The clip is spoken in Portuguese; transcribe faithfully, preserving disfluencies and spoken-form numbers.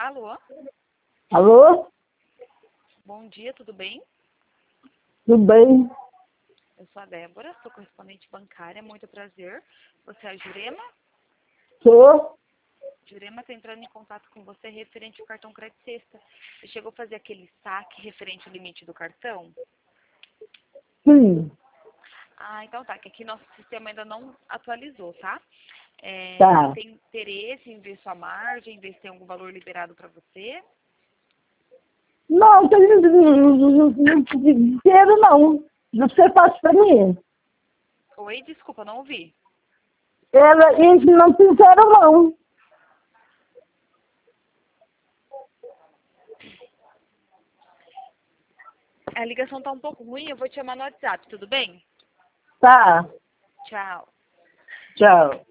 Alô? Alô? Bom dia, tudo bem? Tudo bem? Eu sou a Débora, sou correspondente bancária, muito prazer. Você é a Jurema? Sou? Jurema está entrando em contato com você referente ao cartão Crédito Sexta. Você chegou a fazer aquele saque referente ao limite do cartão? Sim. Ah, então tá, que aqui nosso sistema ainda não atualizou, tá? É, Tá. Tem interesse em ver sua margem, ver se tem algum valor liberado para você? Não, tem dinheiro não. Você faz pra mim. Oi, desculpa, não ouvi. Ela, eles não fizeram não. A ligação tá um pouco ruim, eu vou te chamar no WhatsApp, tudo bem? Tá. Tchau. Tchau.